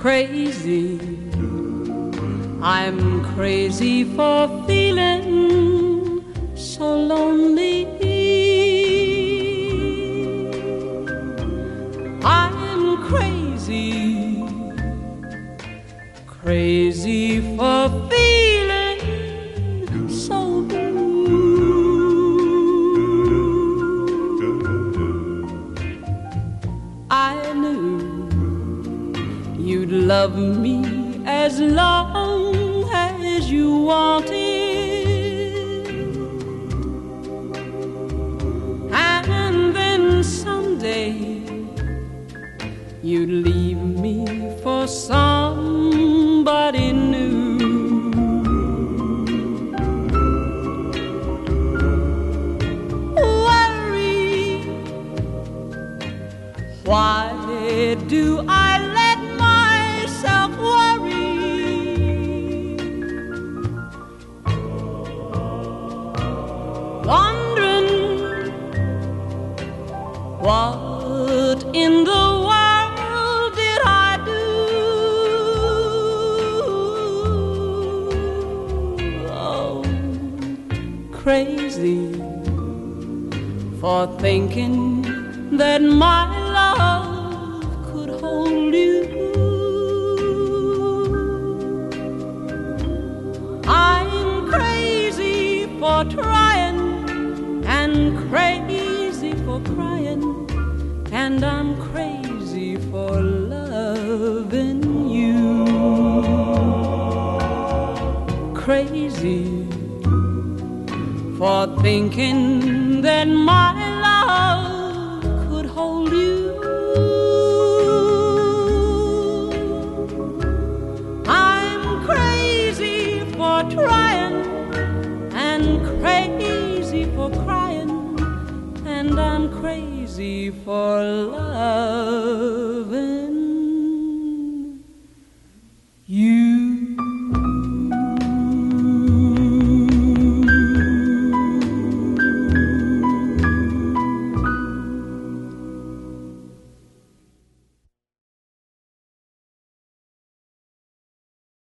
crazy. I'm crazy for feeling so lonely. I'm crazy, crazy for feeling so blue. I knew you'd love me as long as you wanted, and then someday you'd leave me for somebody new. Worry, why do I let myself worry? Wondering what in the world did I do? Oh, crazy for thinking that my love could hold you. I'm crazy for trying and crazy for crying, and I'm crazy for loving you. Crazy for thinking that my love could hold you. I'm crazy for trying and crazy for crying, and I'm crazy for love.